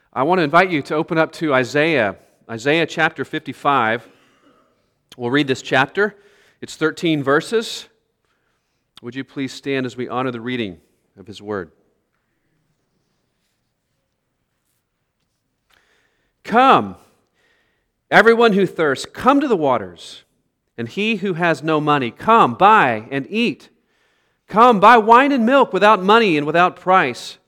I want to invite you to open up to Isaiah chapter 55. We'll read this chapter. It's 13 verses. Would you please stand as we honor the reading of His Word? Come, everyone who thirsts, come to the waters. And he who has no money, come, buy and eat. Come, buy wine and milk without money and without price.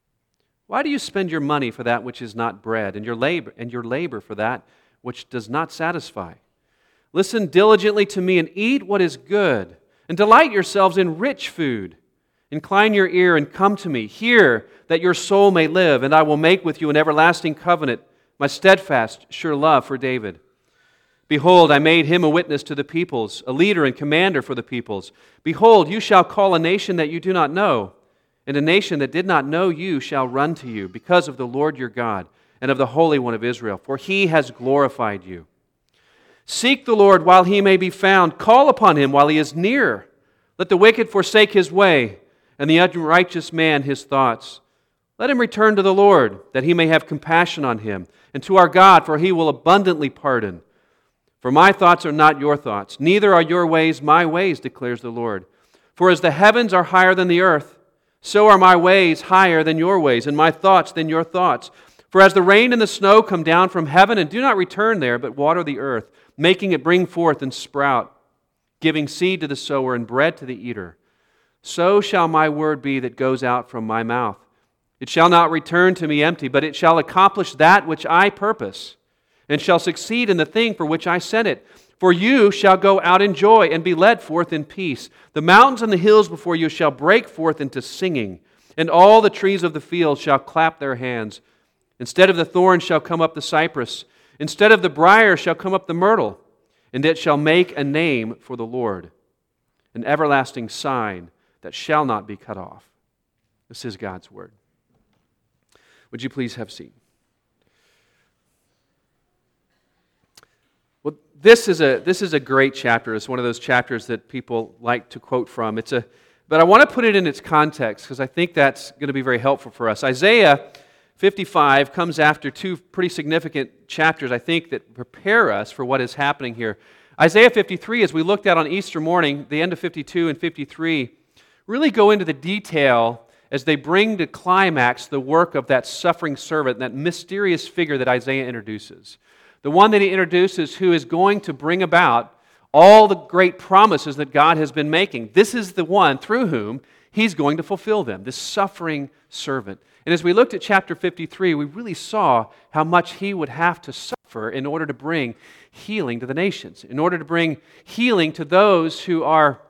Why do you spend your money for that which is not bread, and your labor for that which does not satisfy? Listen diligently to me and eat what is good, and delight yourselves in rich food. Incline your ear and come to me. Hear that your soul may live, and I will make with you an everlasting covenant, my steadfast, sure love for David. Behold, I made him a witness to the peoples, a leader and commander for the peoples. Behold, you shall call a nation that you do not know, and a nation that did not know you shall run to you, because of the Lord your God and of the Holy One of Israel, for He has glorified you. Seek the Lord while He may be found. Call upon Him while He is near. Let the wicked forsake his way, and the unrighteous man his thoughts. Let him return to the Lord, that He may have compassion on him, and to our God, for He will abundantly pardon. For my thoughts are not your thoughts, neither are your ways my ways, declares the Lord. For as the heavens are higher than the earth, so are my ways higher than your ways, and my thoughts than your thoughts. For as the rain and the snow come down from heaven and do not return there, but water the earth, making it bring forth and sprout, giving seed to the sower and bread to the eater, so shall my word be that goes out from my mouth. It shall not return to me empty, but it shall accomplish that which I purpose, and shall succeed in the thing for which I sent it. For you shall go out in joy and be led forth in peace. The mountains and the hills before you shall break forth into singing, and all the trees of the field shall clap their hands. Instead of the thorn shall come up the cypress, instead of the brier shall come up the myrtle, and it shall make a name for the Lord, an everlasting sign that shall not be cut off. This is God's word. Would you please have a seat? Well, this is a great chapter. It's one of those chapters that people like to quote from. But I want to put it in its context because I think that's going to be very helpful for us. Isaiah 55 comes after two pretty significant chapters, I think, that prepare us for what is happening here. Isaiah 53, as we looked at on Easter morning, the end of 52 and 53, really go into the detail as they bring to climax the work of that suffering servant, that mysterious figure that Isaiah introduces. The one that he introduces who is going to bring about all the great promises that God has been making. This is the one through whom He's going to fulfill them, this suffering servant. And as we looked at chapter 53, we really saw how much He would have to suffer in order to bring healing to the nations, in order to bring healing to those who are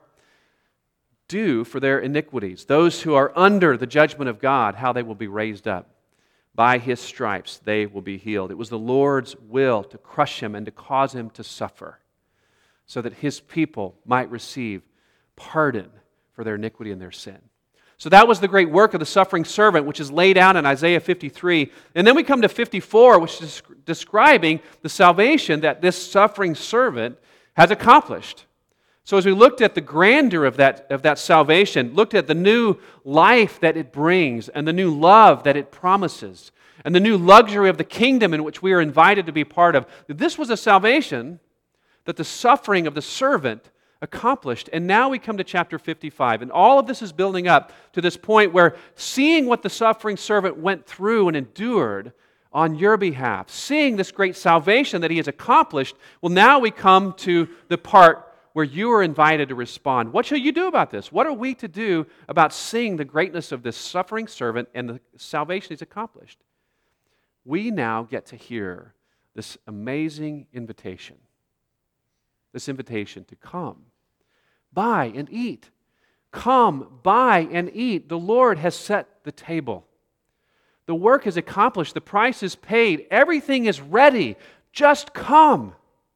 due for their iniquities, those who are under the judgment of God, how they will be raised up. By His stripes they will be healed. It was the Lord's will to crush Him and to cause Him to suffer so that His people might receive pardon for their iniquity and their sin. So that was the great work of the suffering servant, which is laid out in Isaiah 53. And then we come to 54, which is describing the salvation that this suffering servant has accomplished. So as we looked at the grandeur of that salvation, looked at the new life that it brings and the new love that it promises and the new luxury of the kingdom in which we are invited to be part of, this was a salvation that the suffering of the servant accomplished. And now we come to chapter 55. And all of this is building up to this point where seeing what the suffering servant went through and endured on your behalf, seeing this great salvation that he has accomplished, well, now we come to the part where you are invited to respond. What shall you do about this? What are we to do about seeing the greatness of this suffering servant and the salvation he's accomplished? We now get to hear this amazing invitation. This invitation to come, buy and eat. Come, buy and eat. The Lord has set the table. The work is accomplished. The price is paid. Everything is ready. Just come.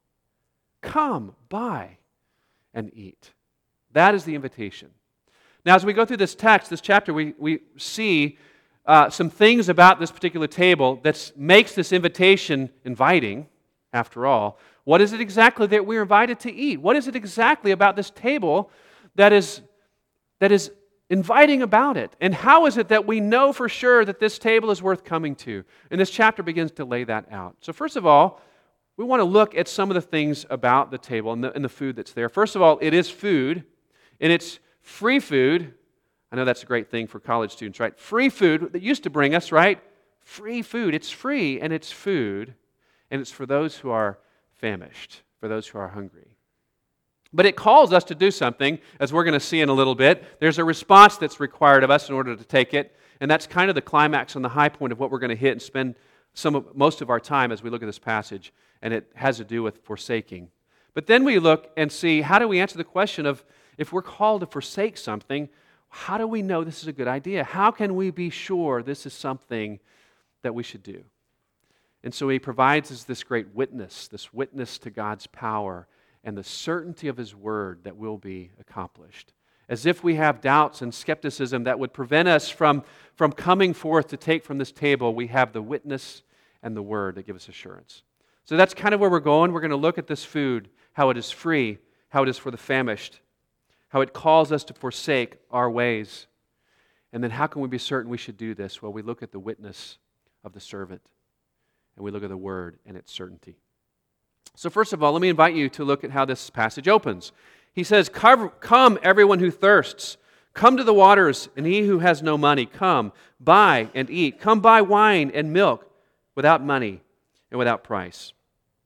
Come, buy and eat. That is the invitation. Now, as we go through this text, this chapter, we see some things about this particular table that makes this invitation inviting, after all. What is it exactly that we're invited to eat? What is it exactly about this table that is inviting about it. And how is it that we know for sure that this table is worth coming to? And this chapter begins to lay that out. So first of all, we want to look at some of the things about the table and the food that's there. First of all, it is food, and it's free food. I know that's a great thing for college students, right? Free food that used to bring us, right? Free food. It's free, and it's food, and it's for those who are famished, for those who are hungry. But it calls us to do something, as we're going to see in a little bit. There's a response that's required of us in order to take it, and that's kind of the climax and the high point of what we're going to hit and spend most of our time as we look at this passage, and it has to do with forsaking. But then we look and see, how do we answer the question of, if we're called to forsake something, how do we know this is a good idea? How can we be sure this is something that we should do? And so he provides us this great witness to God's power and the certainty of His Word that will be accomplished. As if we have doubts and skepticism that would prevent us from coming forth to take from this table, we have the witness and the Word that give us assurance. So that's kind of where we're going. We're going to look at this food, how it is free, how it is for the famished, how it calls us to forsake our ways. And then how can we be certain we should do this? Well, we look at the witness of the servant, and we look at the Word and its certainty. So first of all, let me invite you to look at how this passage opens. He says, "Come, everyone who thirsts. Come to the waters, and he who has no money, come, buy and eat. Come buy wine and milk without money and without price."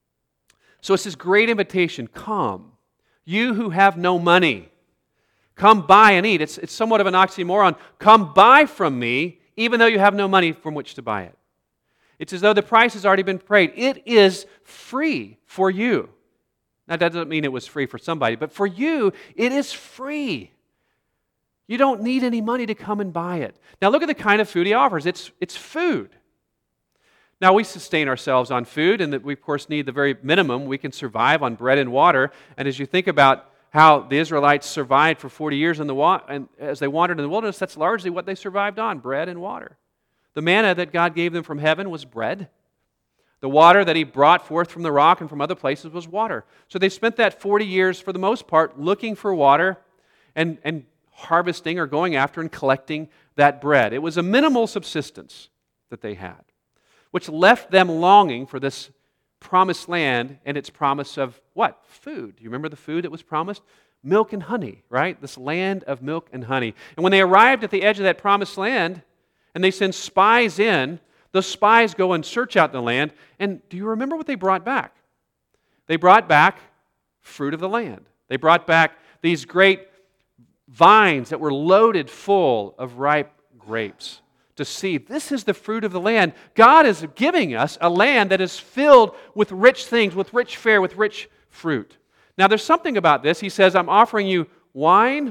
So it's this great invitation. Come, you who have no money. Come buy and eat. It's somewhat of an oxymoron. Come buy from me, even though you have no money from which to buy it. It's as though the price has already been paid. It is free for you. Now, that doesn't mean it was free for somebody, but for you, it is free. You don't need any money to come and buy it. Now, look at the kind of food He offers. It's food. Now, we sustain ourselves on food, and that we, of course, need the very minimum. We can survive on bread and water. And as you think about how the Israelites survived for 40 years and as they wandered in the wilderness, that's largely what they survived on, bread and water. The manna that God gave them from heaven was bread. The water that He brought forth from the rock and from other places was water. So they spent that 40 years, for the most part, looking for water and harvesting or going after and collecting that bread. It was a minimal subsistence that they had, which left them longing for this promised land and its promise of what? Food. Do you remember the food that was promised? Milk and honey, right? This land of milk and honey. And when they arrived at the edge of that promised land, and they send spies in, those spies go and search out the land, and do you remember what they brought back? They brought back fruit of the land. They brought back these great vines that were loaded full of ripe grapes to see this is the fruit of the land. God is giving us a land that is filled with rich things, with rich fare, with rich fruit. Now, there's something about this. He says, I'm offering you wine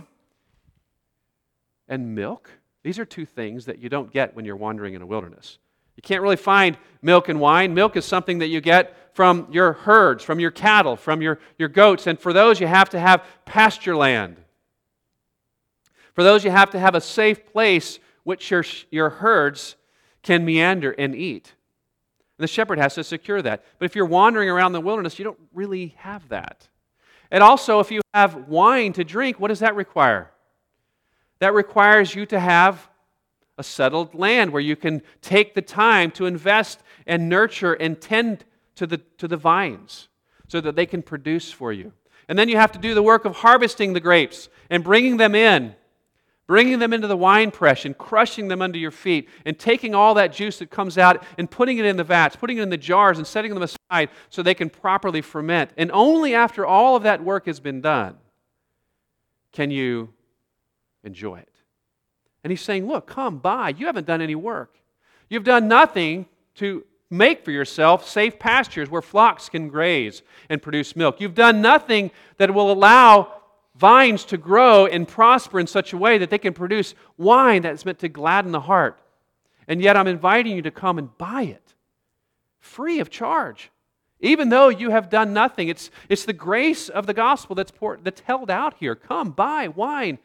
and milk. These are two things that you don't get when you're wandering in a wilderness. You can't really find milk and wine. Milk is something that you get from your herds, from your cattle, from your goats. And for those, you have to have pasture land. For those, you have to have a safe place which your herds can meander and eat. And the shepherd has to secure that. But if you're wandering around the wilderness, you don't really have that. And also, if you have wine to drink, what does that require? That requires you to have a settled land where you can take the time to invest and nurture and tend to the vines so that they can produce for you. And then you have to do the work of harvesting the grapes and bringing them into the wine press and crushing them under your feet and taking all that juice that comes out and putting it in the vats, putting it in the jars and setting them aside so they can properly ferment. And only after all of that work has been done can you enjoy it. And He's saying, look, come buy. You haven't done any work. You've done nothing to make for yourself safe pastures where flocks can graze and produce milk. You've done nothing that will allow vines to grow and prosper in such a way that they can produce wine that's meant to gladden the heart. And yet I'm inviting you to come and buy it free of charge. Even though you have done nothing, it's the grace of the gospel that's held out here. Come, buy wine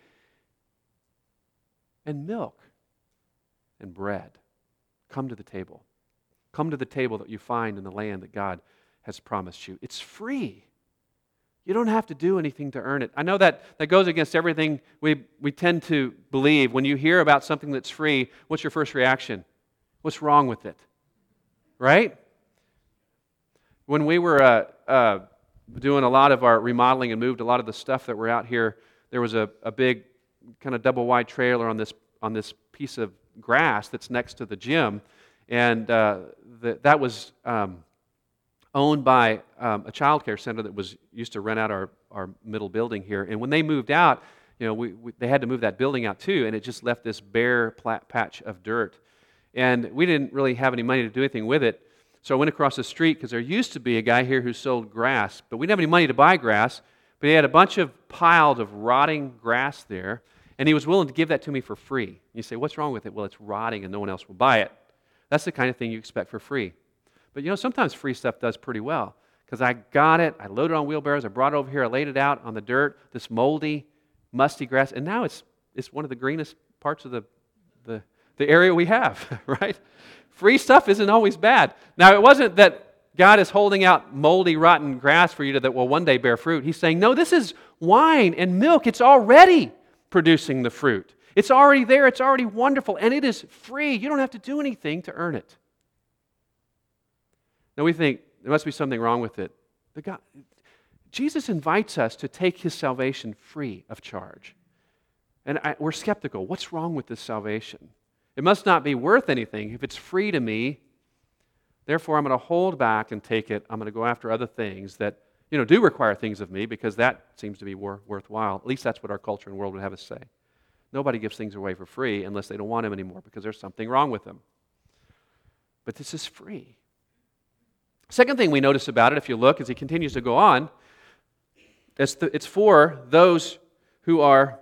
and milk and bread. Come to the table. Come to the table that you find in the land that God has promised you. It's free. You don't have to do anything to earn it. I know that goes against everything we tend to believe. When you hear about something that's free, what's your first reaction? What's wrong with it? Right? When we were doing a lot of our remodeling and moved a lot of the stuff that were out here, there was a big kind of double wide trailer on this piece of grass that's next to the gym, and that was owned by a child care center that used to rent out our middle building here. And when they moved out, they had to move that building out too, and it just left this bare patch of dirt. And we didn't really have any money to do anything with it, so I went across the street because there used to be a guy here who sold grass, but we didn't have any money to buy grass, but he had a bunch of piles of rotting grass there, and he was willing to give that to me for free. You say, what's wrong with it? Well, it's rotting and no one else will buy it. That's the kind of thing you expect for free. But sometimes free stuff does pretty well, because I got it, I loaded it on wheelbarrows, I brought it over here, I laid it out on the dirt, this moldy, musty grass, and now it's one of the greenest parts of the area we have, right? Free stuff isn't always bad. Now, it wasn't that God is holding out moldy, rotten grass for you that will one day bear fruit. He's saying, no, this is wine and milk. It's already producing the fruit. It's already there. It's already wonderful, and it is free. You don't have to do anything to earn it. Now, we think there must be something wrong with it. Jesus invites us to take His salvation free of charge. And we're skeptical. What's wrong with this salvation? It must not be worth anything if it's free to me. Therefore, I'm going to hold back and take it. I'm going to go after other things that do require things of me, because that seems to be worthwhile. At least that's what our culture and world would have us say. Nobody gives things away for free unless they don't want them anymore because there's something wrong with them. But this is free. Second thing we notice about it, if you look, as he continues to go on, it's for those who are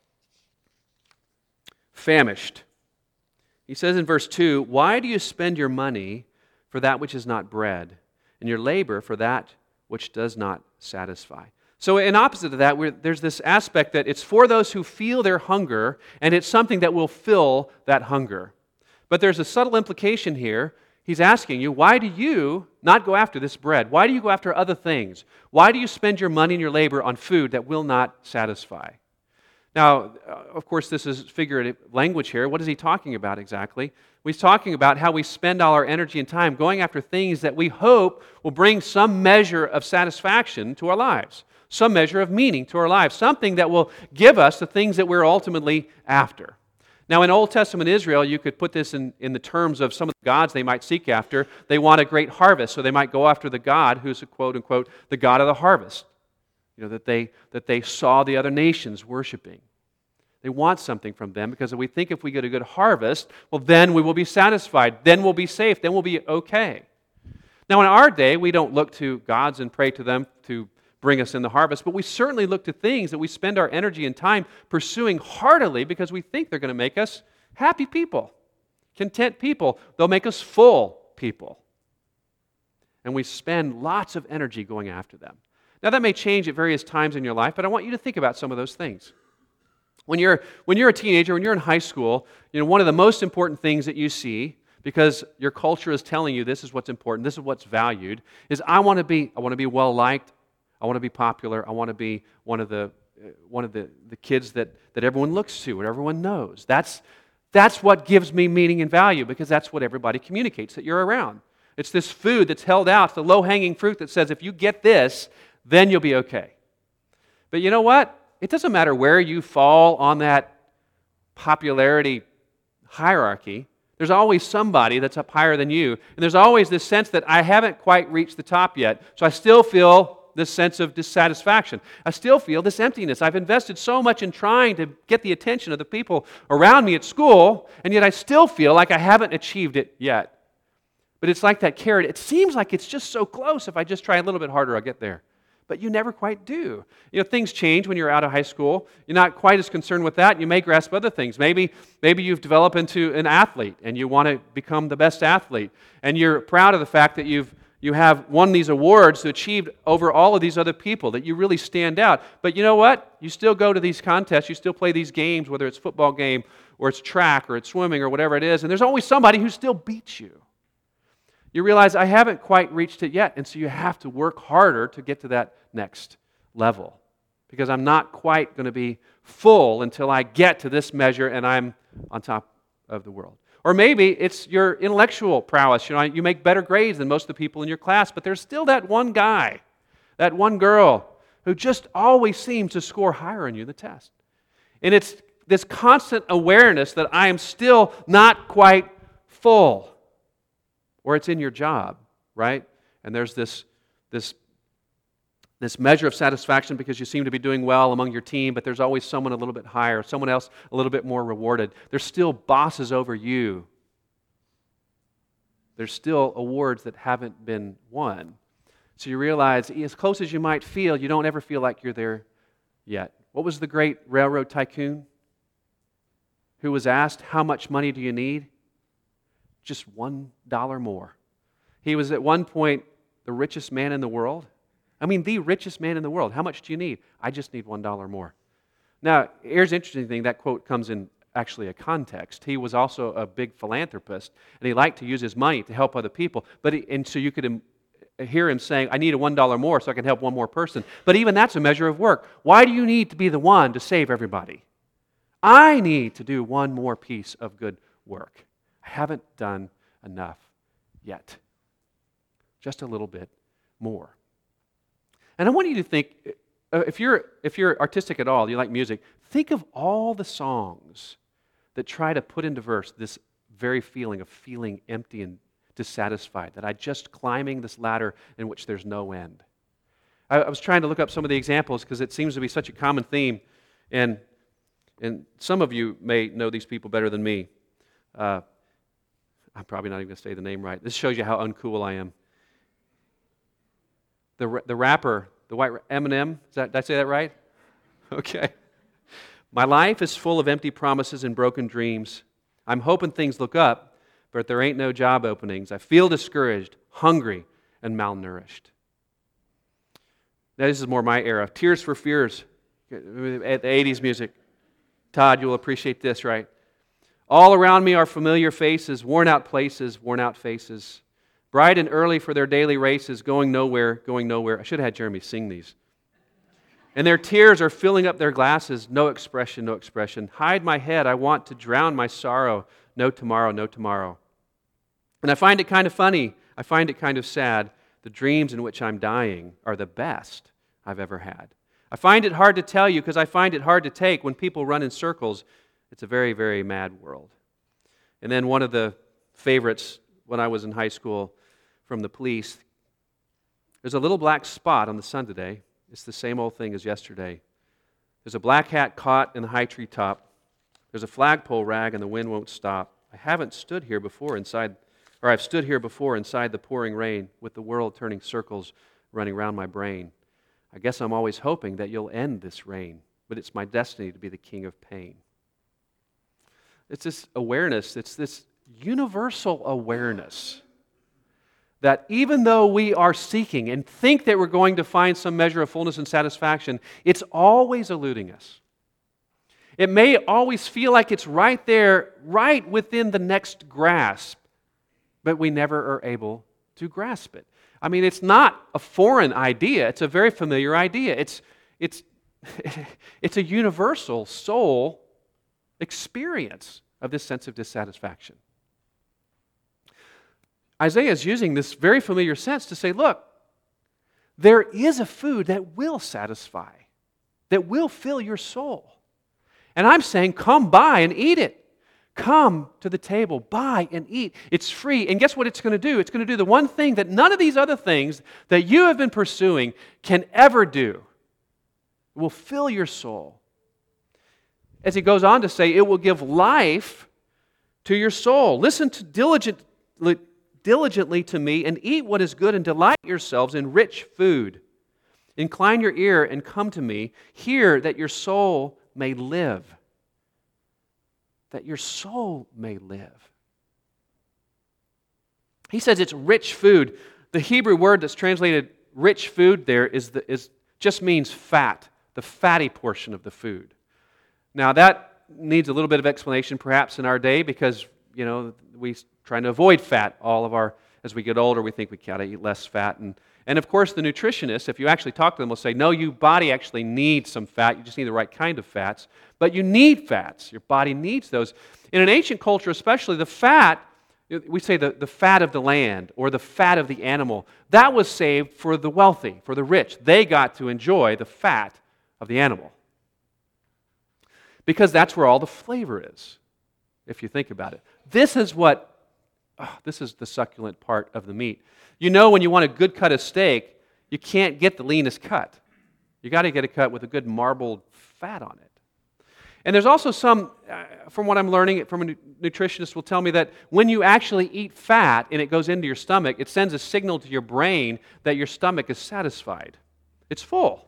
famished. He says in verse 2, why do you spend your money for that which is not bread, and your labor for that which does not satisfy? So in opposite of that, there's this aspect that it's for those who feel their hunger, and it's something that will fill that hunger. But there's a subtle implication here. He's asking you, why do you not go after this bread? Why do you go after other things? Why do you spend your money and your labor on food that will not satisfy? Now, of course, this is figurative language here. What is he talking about exactly? He's talking about how we spend all our energy and time going after things that we hope will bring some measure of satisfaction to our lives, some measure of meaning to our lives, something that will give us the things that we're ultimately after. Now, in Old Testament Israel, you could put this in the terms of some of the gods they might seek after. They want a great harvest, so they might go after the God who's, quote unquote, the God of the harvest, that they saw the other nations worshiping. They want something from them because we think if we get a good harvest, well, then we will be satisfied, then we'll be safe, then we'll be okay. Now, in our day, we don't look to gods and pray to them to bring us in the harvest, but we certainly look to things that we spend our energy and time pursuing heartily because we think they're going to make us happy people, content people. They'll make us full people. And we spend lots of energy going after them. Now, that may change at various times in your life, but I want you to think about some of those things. When you're a teenager, when you're in high school, one of the most important things that you see, because your culture is telling you this is what's important, this is what's valued, is I want to be well-liked, I want to be popular, I want to be one of the kids that everyone looks to, and everyone knows. That's what gives me meaning and value, because that's what everybody communicates that you're around. It's this food that's held out, the low-hanging fruit that says if you get this, then you'll be okay. But you know what? It doesn't matter where you fall on that popularity hierarchy. There's always somebody that's up higher than you. And there's always this sense that I haven't quite reached the top yet. So I still feel this sense of dissatisfaction. I still feel this emptiness. I've invested so much in trying to get the attention of the people around me at school, and yet I still feel like I haven't achieved it yet. But it's like that carrot. It seems like it's just so close. If I just try a little bit harder, I'll get there. But you never quite do. Things change when you're out of high school. You're not quite as concerned with that. You may grasp other things. Maybe you've developed into an athlete and you want to become the best athlete. And you're proud of the fact that you have won these awards to achieve over all of these other people, that you really stand out. But you know what? You still go to these contests. You still play these games, whether it's a football game or it's track or it's swimming or whatever it is. And there's always somebody who still beats you. You realize I haven't quite reached it yet, and so you have to work harder to get to that next level because I'm not quite going to be full until I get to this measure and I'm on top of the world. Or maybe it's your intellectual prowess. You make better grades than most of the people in your class, but there's still that one guy, that one girl who just always seems to score higher on you in the test. And it's this constant awareness that I am still not quite full. Or it's in your job, right? And there's this measure of satisfaction because you seem to be doing well among your team, but there's always someone a little bit higher, someone else a little bit more rewarded. There's still bosses over you. There's still awards that haven't been won. So you realize, as close as you might feel, you don't ever feel like you're there yet. What was the great railroad tycoon who was asked, how much money do you need? Just $1 more. He was at one point the richest man in the world. I mean, the richest man in the world. How much do you need? I just need $1 more. Now, here's the interesting thing. That quote comes in actually a context. He was also a big philanthropist, and he liked to use his money to help other people. And so you could hear him saying, I need a $1 more so I can help one more person. But even that's a measure of work. Why do you need to be the one to save everybody? I need to do one more piece of good work. I haven't done enough yet. Just a little bit more. And I want you to think, if you're artistic at all, you like music, think of all the songs that try to put into verse this very feeling of feeling empty and dissatisfied, that I'm just climbing this ladder in which there's no end. I was trying to look up some of the examples because it seems to be such a common theme, and some of you may know these people better than me. I'm probably not even going to say the name right. This shows you how uncool I am. The rapper, the white Eminem, did I say that right? Okay. My life is full of empty promises and broken dreams. I'm hoping things look up, but there ain't no job openings. I feel discouraged, hungry, and malnourished. Now, this is more my era. Tears for Fears, at the 80s music. Todd, you'll appreciate this, right? All around me are familiar faces, worn out places, worn out faces. Bright and early for their daily races, going nowhere, going nowhere. I should have had Jeremy sing these. And their tears are filling up their glasses. No expression, no expression. Hide my head. I want to drown my sorrow. No tomorrow, no tomorrow. And I find it kind of funny. I find it kind of sad. The dreams in which I'm dying are the best I've ever had. I find it hard to tell you because I find it hard to take when people run in circles. It's a very, very mad world. And then one of the favorites when I was in high school from the police, there's a little black spot on the sun today. It's the same old thing as yesterday. There's a black hat caught in the high tree top. There's a flagpole rag and the wind won't stop. I've stood here before inside the pouring rain with the world turning circles running around my brain. I guess I'm always hoping that you'll end this rain, but it's my destiny to be the king of pain. It's this awareness, it's this universal awareness that even though we are seeking and think that we're going to find some measure of fullness and satisfaction, it's always eluding us. It may always feel like it's right there, right within the next grasp, but we never are able to grasp it. I mean, it's not a foreign idea. It's a very familiar idea. It's a universal soul experience of this sense of dissatisfaction. Isaiah is using this very familiar sense to say, look, there is a food that will satisfy, that will fill your soul. And I'm saying, come buy and eat it. Come to the table, buy and eat. It's free. And guess what it's going to do? It's going to do the one thing that none of these other things that you have been pursuing can ever do. It will fill your soul. As he goes on to say, it will give life to your soul. Listen to diligently to me and eat what is good and delight yourselves in rich food. Incline your ear and come to me. Hear that your soul may live. That your soul may live. He says it's rich food. The Hebrew word that's translated rich food there just means fat, the fatty portion of the food. Now that needs a little bit of explanation perhaps in our day because, we trying to avoid fat. As we get older, we think we gotta eat less fat, and And of course, the nutritionists, if you actually talk to them, will say, no, your body actually needs some fat. You just need the right kind of fats. But you need fats. Your body needs those. In an ancient culture especially, the fat, we say the fat of the land or the fat of the animal, that was saved for the wealthy, for the rich. They got to enjoy the fat of the animal. Because that's where all the flavor is, if you think about it. This is the succulent part of the meat. You know, when you want a good cut of steak, you can't get the leanest cut. You got to get a cut with a good marbled fat on it. And there's also some, from what I'm learning from a nutritionist will tell me that when you actually eat fat and it goes into your stomach, it sends a signal to your brain that your stomach is satisfied. It's full.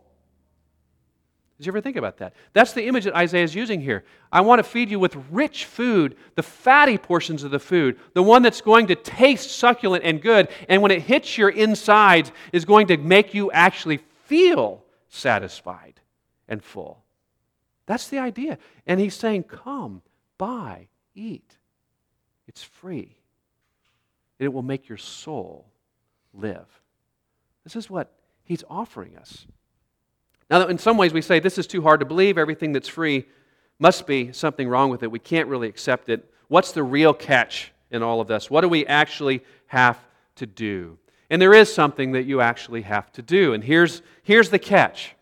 Did you ever think about that? That's the image that Isaiah is using here. I want to feed you with rich food, the fatty portions of the food, the one that's going to taste succulent and good, and when it hits your insides is going to make you actually feel satisfied and full. That's the idea. And he's saying, come, buy, eat. It's free. And it will make your soul live. This is what he's offering us. Now, in some ways we say, this is too hard to believe. Everything that's free must be something wrong with it. We can't really accept it. What's the real catch in all of this? What do we actually have to do? And there is something that you actually have to do. And here's the catch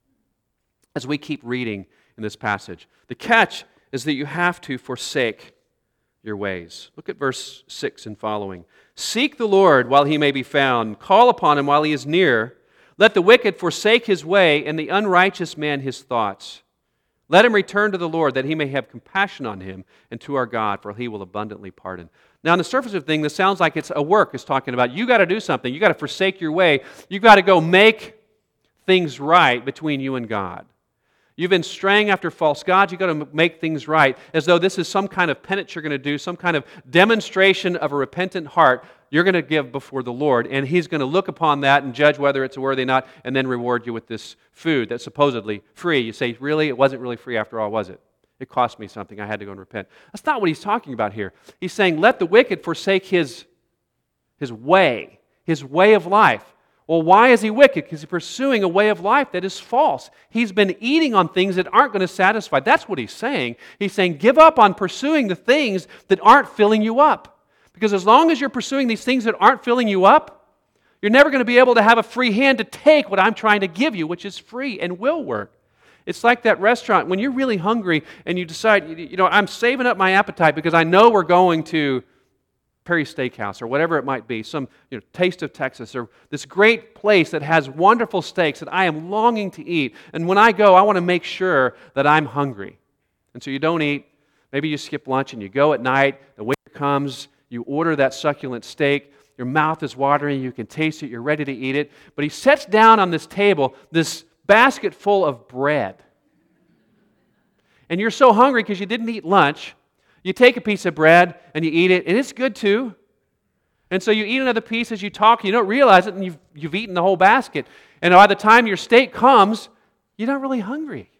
as we keep reading in this passage. The catch is that you have to forsake your ways. Look at verse 6 and following. Seek the Lord while he may be found. Call upon him while he is near. Let the wicked forsake his way, and the unrighteous man his thoughts. Let him return to the Lord, that he may have compassion on him, and to our God, for he will abundantly pardon. Now, on the surface of things, this sounds like it's a work it's talking about. You got to do something. You got to forsake your way. You got to go make things right between you and God. You've been straying after false gods. You've got to make things right, as though this is some kind of penance you're going to do, some kind of demonstration of a repentant heart you're going to give before the Lord, and He's going to look upon that and judge whether it's worthy or not, and then reward you with this food that's supposedly free. You say, really? It wasn't really free after all, was it? It cost me something. I had to go and repent. That's not what He's talking about here. He's saying, let the wicked forsake his way of life. Well, why is he wicked? Because he's pursuing a way of life that is false. He's been eating on things that aren't going to satisfy. That's what he's saying. He's saying, give up on pursuing the things that aren't filling you up. Because as long as you're pursuing these things that aren't filling you up, you're never going to be able to have a free hand to take what I'm trying to give you, which is free and will work. It's like that restaurant. When you're really hungry and you decide, I'm saving up my appetite because I know we're going to Perry Steakhouse or whatever it might be, some Taste of Texas or this great place that has wonderful steaks that I am longing to eat. And when I go, I want to make sure that I'm hungry. And so you don't eat. Maybe you skip lunch and you go at night. The waiter comes. You order that succulent steak. Your mouth is watering. You can taste it. You're ready to eat it. But he sets down on this table this basket full of bread. And you're so hungry because you didn't eat lunch. You take a piece of bread and you eat it, and it's good too. And so you eat another piece as you talk, you don't realize it, and you've eaten the whole basket. And by the time your steak comes, you're not really hungry.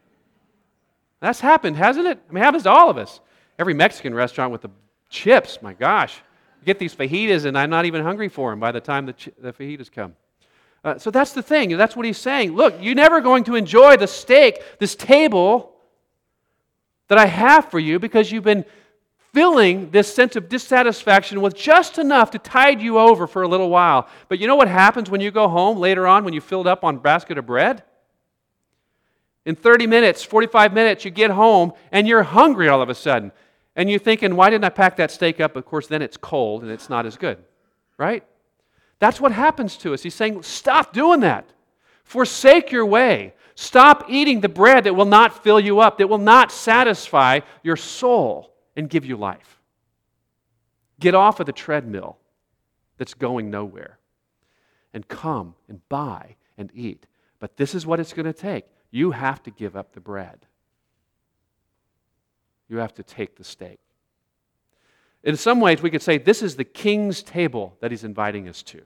That's happened, hasn't it? I mean, it happens to all of us. Every Mexican restaurant with the chips, my gosh. You get these fajitas, and I'm not even hungry for them by the time the fajitas come. So that's the thing. That's what he's saying. Look, you're never going to enjoy the steak, this table that I have for you, because you've been filling this sense of dissatisfaction with just enough to tide you over for a little while. But you know what happens when you go home later on when you filled up on a basket of bread? In 30 minutes, 45 minutes, you get home and you're hungry all of a sudden. And you're thinking, why didn't I pack that steak up? Of course, then it's cold and it's not as good, right? That's what happens to us. He's saying, stop doing that. Forsake your way. Stop eating the bread that will not fill you up, that will not satisfy your soul and give you life. Get off of the treadmill that's going nowhere and come and buy and eat. But this is what it's going to take. You have to give up the bread. You have to take the steak. In some ways, we could say this is the king's table that he's inviting us to.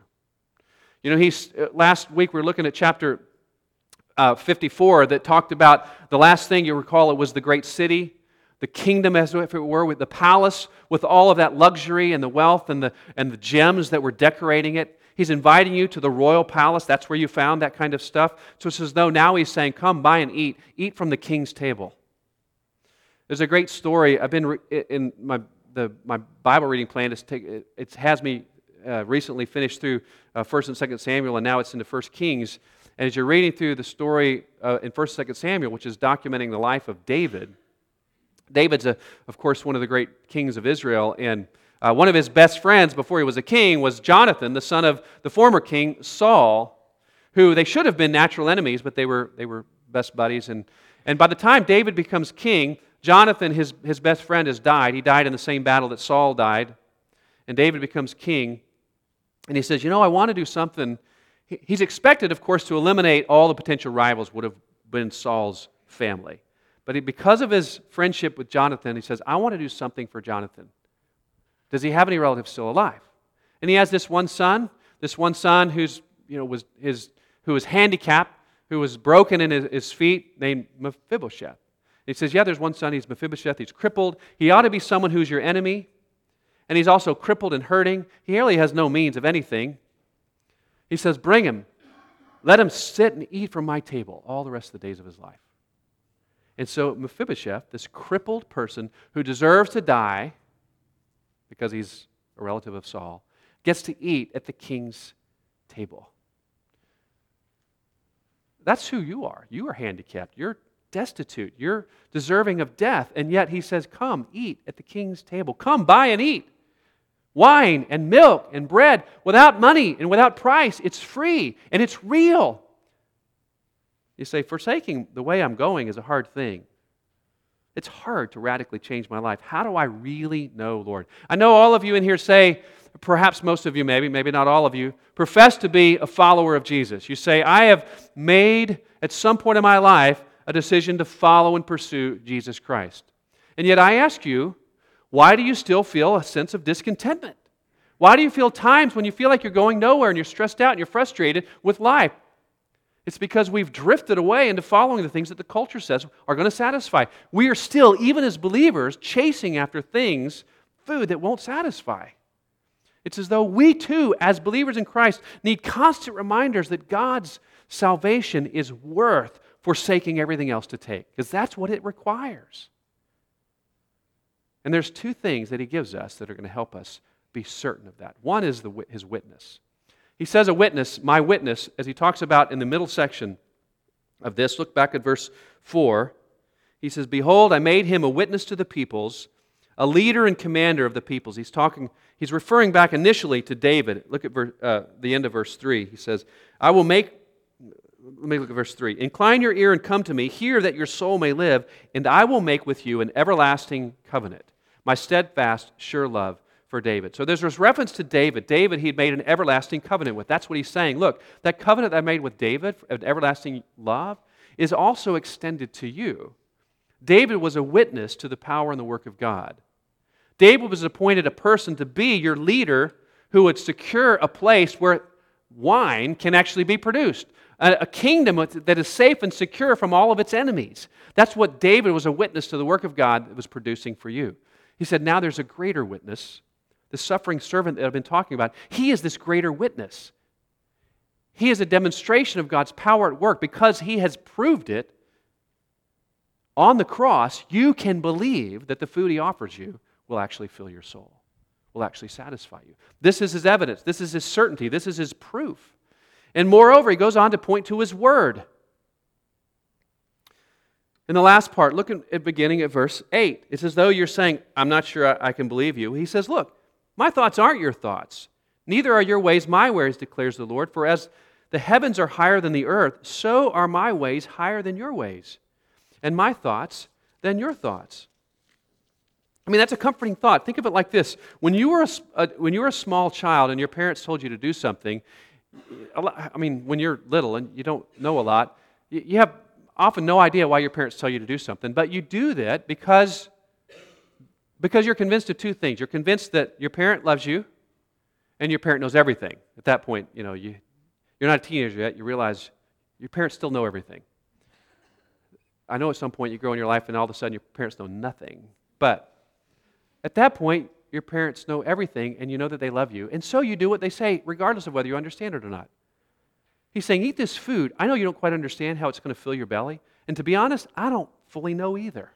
Last week we were looking at chapter 54 that talked about the last thing, you recall, it was the great city, the kingdom as if it were, with the palace, with all of that luxury and the wealth and the gems that were decorating it. He's inviting you to the royal palace. That's where you found that kind of stuff. So it's as though now he's saying, come, buy and eat. Eat from the king's table. There's a great story. I've been in my Bible reading plan. It has me recently finished through 1st and 2nd Samuel, and now it's into 1st Kings. And as you're reading through the story in 1st and 2nd Samuel, which is documenting the life of David, David's, of course, one of the great kings of Israel, and one of his best friends before he was a king was Jonathan, the son of the former king Saul, who they should have been natural enemies, but they were best buddies. And by the time David becomes king, Jonathan, his best friend, has died. He died in the same battle that Saul died, and David becomes king. And he says, I want to do something. He's expected, of course, to eliminate all the potential rivals would have been Saul's family. But because of his friendship with Jonathan, he says, I want to do something for Jonathan. Does he have any relatives still alive? And he has this one son who's, who was handicapped, who was broken in his feet, named Mephibosheth. He says, there's one son, he's Mephibosheth, he's crippled. He ought to be someone who's your enemy. And he's also crippled and hurting. He really has no means of anything. He says, bring him. Let him sit and eat from my table all the rest of the days of his life. And so Mephibosheth, this crippled person who deserves to die because he's a relative of Saul, gets to eat at the king's table. That's who you are. You are handicapped. You're destitute. You're deserving of death. And yet he says, come, eat at the king's table. Come, buy and eat. Wine and milk and bread without money and without price. It's free and it's real. You say, forsaking the way I'm going is a hard thing. It's hard to radically change my life. How do I really know Lord? I know all of you in here say, perhaps most of you maybe not all of you, profess to be a follower of Jesus. You say, I have made at some point in my life a decision to follow and pursue Jesus Christ. And yet I ask you, why do you still feel a sense of discontentment? Why do you feel times when you feel like you're going nowhere and you're stressed out and you're frustrated with life? It's because we've drifted away into following the things that the culture says are going to satisfy. We are still, even as believers, chasing after things, food that won't satisfy. It's as though we too, as believers in Christ, need constant reminders that God's salvation is worth forsaking everything else to take, because that's what it requires. And there's two things that he gives us that are going to help us be certain of that. One is his witness. He says a witness, my witness, as he talks about in the middle section of this. Look back at verse 4. He says, behold, I made him a witness to the peoples, a leader and commander of the peoples. He's referring back initially to David. Look at the end of verse 3. He says, let me look at verse 3. Incline your ear and come to me. Hear that your soul may live, and I will make with you an everlasting covenant, my steadfast, sure love for David. So there's this reference to David. David, he'd made an everlasting covenant with. That's what he's saying. Look, that covenant I made with David, an everlasting love, is also extended to you. David was a witness to the power and the work of God. David was appointed a person to be your leader who would secure a place where wine can actually be produced. A kingdom that is safe and secure from all of its enemies. That's what David was a witness to the work of God that was producing for you. He said, now there's a greater witness. The suffering servant that I've been talking about, he is this greater witness. He is a demonstration of God's power at work because he has proved it on the cross. You can believe that the food he offers you will actually fill your soul, will actually satisfy you. This is his evidence. This is his certainty. This is his proof. And moreover, he goes on to point to his word. In the last part, look at the beginning of verse 8. It's as though you're saying, I'm not sure I can believe you. He says, look, my thoughts aren't your thoughts. Neither are your ways my ways, declares the Lord. For as the heavens are higher than the earth, so are my ways higher than your ways, and my thoughts than your thoughts. I mean, that's a comforting thought. Think of it like this. When you were a small child and your parents told you to do something, when you're little and you don't know a lot, you have often no idea why your parents tell you to do something, but you do that because you're convinced of two things. You're convinced that your parent loves you and your parent knows everything. At that point, you're not a teenager yet. You realize your parents still know everything. I know at some point you grow in your life and all of a sudden your parents know nothing. But at that point, your parents know everything and you know that they love you. And so you do what they say, regardless of whether you understand it or not. He's saying, eat this food. I know you don't quite understand how it's going to fill your belly. And to be honest, I don't fully know either.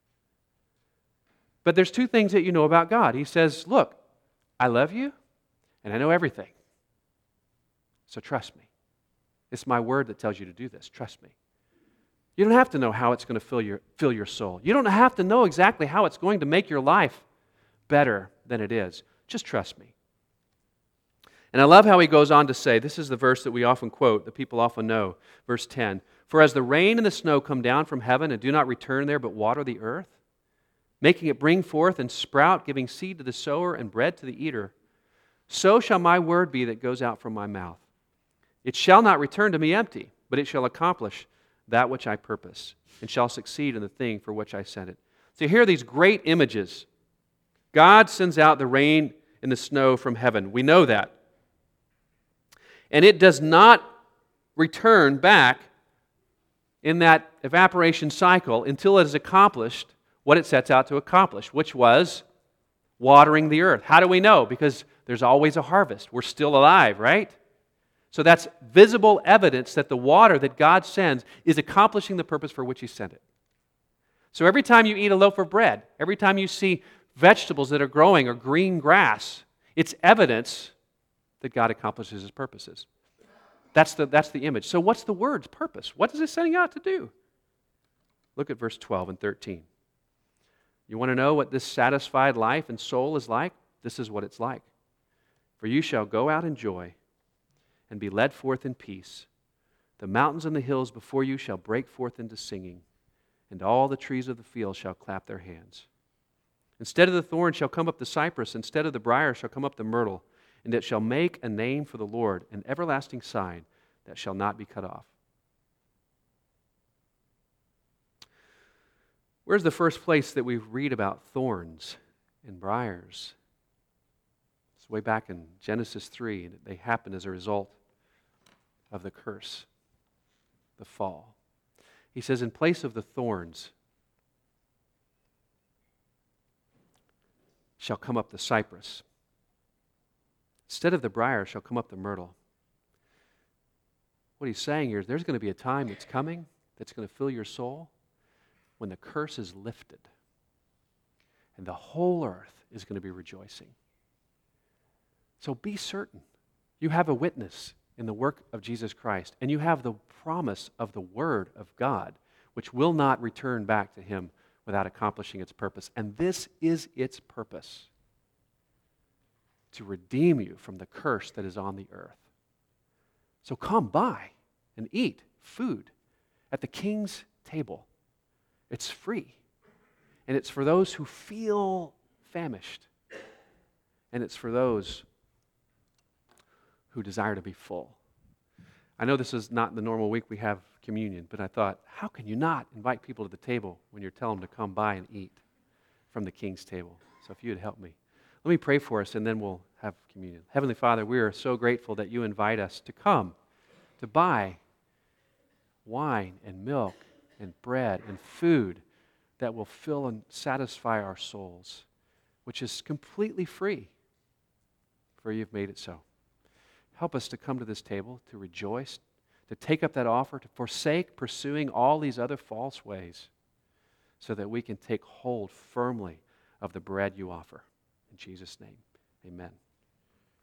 But there's two things that you know about God. He says, look, I love you and I know everything. So trust me. It's my word that tells you to do this. Trust me. You don't have to know how it's going to fill your soul. You don't have to know exactly how it's going to make your life better than it is. Just trust me. And I love how he goes on to say, this is the verse that we often quote, that people often know, verse 10. For as the rain and the snow come down from heaven and do not return there but water the earth, making it bring forth and sprout, giving seed to the sower and bread to the eater, so shall my word be that goes out from my mouth. It shall not return to me empty, but it shall accomplish that which I purpose, and shall succeed in the thing for which I sent it. So here are these great images. God sends out the rain and the snow from heaven. We know that. And it does not return back in that evaporation cycle until it has accomplished what it sets out to accomplish, which was watering the earth. How do we know? Because there's always a harvest. We're still alive, right? So that's visible evidence that the water that God sends is accomplishing the purpose for which He sent it. So every time you eat a loaf of bread, every time you see vegetables that are growing or green grass, it's evidence that God accomplishes His purposes. That's the image. So what's the word's purpose? What is it setting out to do? Look at verse 12 and 13. You want to know what this satisfied life and soul is like? This is what it's like. For you shall go out in joy and be led forth in peace. The mountains and the hills before you shall break forth into singing, and all the trees of the field shall clap their hands. Instead of the thorn shall come up the cypress, instead of the briar shall come up the myrtle, and it shall make a name for the Lord, an everlasting sign that shall not be cut off. Where's the first place that we read about thorns and briars? It's way back in Genesis 3, and they happen as a result of the curse, the fall. He says, in place of the thorns shall come up the cypress. Instead of the briar shall come up the myrtle. What he's saying here is there's going to be a time that's coming that's going to fill your soul when the curse is lifted and the whole earth is going to be rejoicing. So be certain you have a witness in the work of Jesus Christ, and you have the promise of the Word of God, which will not return back to Him without accomplishing its purpose. And this is its purpose: to redeem you from the curse that is on the earth. So come by and eat food at the King's table. It's free. And it's for those who feel famished. And it's for those who desire to be full. I know this is not the normal week we have communion, but I thought, how can you not invite people to the table when you're telling them to come by and eat from the King's table? So if you would help me. Let me pray for us, and then we'll have communion. Heavenly Father, we are so grateful that you invite us to come, to buy wine and milk and bread and food that will fill and satisfy our souls, which is completely free, for you've made it so. Help us to come to this table, to rejoice, to take up that offer, to forsake pursuing all these other false ways, so that we can take hold firmly of the bread you offer. In Jesus' name, amen.